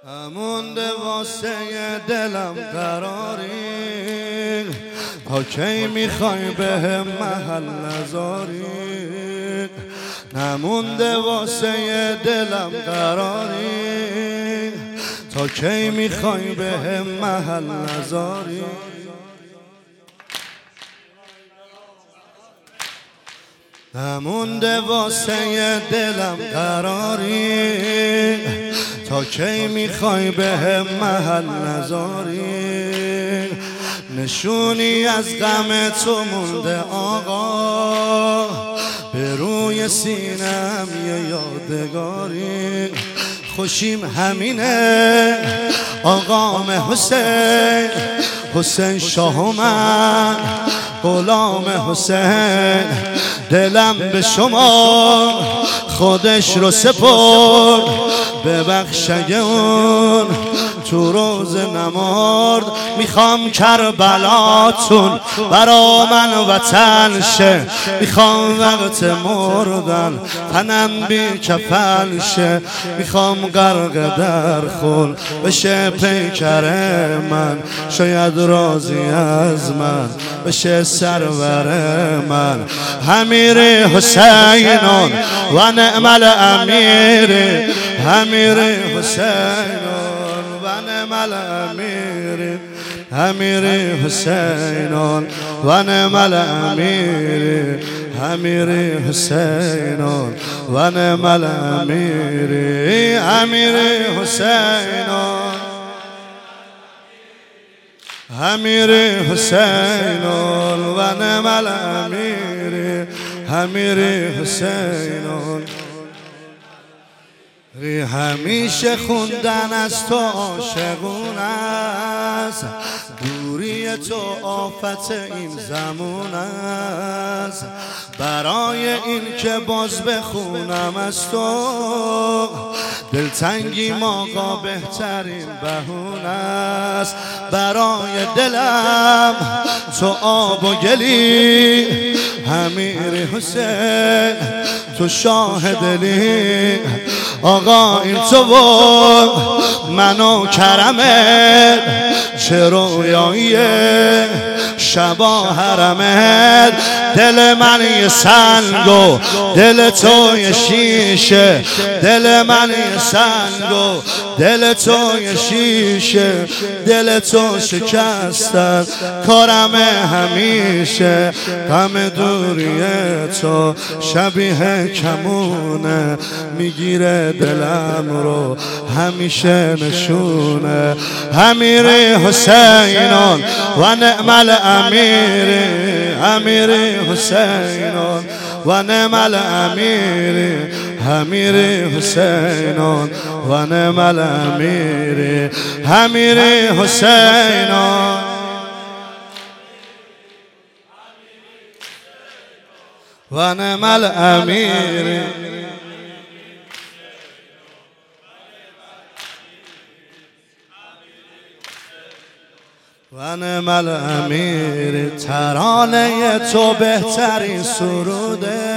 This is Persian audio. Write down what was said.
نمونده واسه دلم قراری، تا کی میخوای به محل نذاری؟ نمونده واسه دلم قراری، تا کی میخوای به محل نذاری؟ نمونده واسه دلم قراری، تا کی میخوای به محل نذاری؟ نشونی از غم تو مونده آقا، به روی سینم یه یادگاری. خوشیم همینه آقام حسین، حسین شاه من غلام حسین. دلم به شما خودش رو سپرد، ببخش اگه اون تو روز نمرد. میخوام کربلاتون برا من وطن شه، میخوام وقت مردن تنم بی کفن شه. میخوام غرق در خون بشه پیکر من، شاید راضی از من بشه سرور من. امیر حسینون و نعم الامیر، امیر حسینون و نعم الامیر، امیر حسینون و نعم الامیر، امیر حسینون و نعم الامیر، امیر حسینون، امیر حسینون و نعم الامیر، امیر حسینون. همیشه خوندن از تو عاشقون است، دوری تو آفت این زمان است. برای این که باز بخونم از تو، دلتنگی آقا بهترین بهونه است. برای دلم تو آب و گلی، امیر حسین تو شاه دلی. آقا این تو و من و کرمت، چه رویاییه شبا حرمت. دل من یه سنگ و دل تو یه شیشه، دل من یه سنگ و دل تو یه شیشه. دل تو شکستن کارم همیشه، غم دوری تو شبیه کمونه، میگیره دلم رو همیشه نشونه. امیر حسینون و نعم الامیر، امیر حسینون و نعم الامیر، امیر حسینون و نعم الامیر، امیر حسینون و نعم الامیر، و نعم الامیر. ترانه تو بهترین سروده،